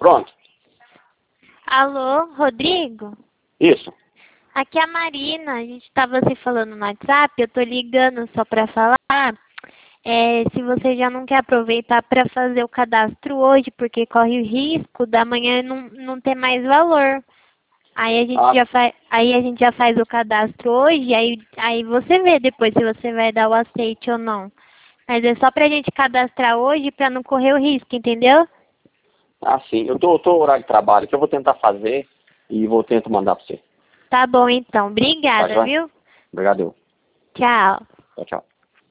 Pronto. Alô, Rodrigo? Isso. Aqui é a Marina, a gente estava se falando no WhatsApp, eu tô ligando só para falar se você já não quer aproveitar para fazer o cadastro hoje, porque corre o risco da manhã não ter mais valor. Aí a gente já faz o cadastro hoje, aí você vê depois se você vai dar o aceite ou não. Mas é só pra gente cadastrar hoje para não correr o risco, entendeu? Ah, sim. Eu tô horário de trabalho, que eu vou tentar fazer e vou tentar mandar pra você. Tá bom então. Tá, Obrigada, joia? viu? Obrigado. Tchau. Tchau, tchau.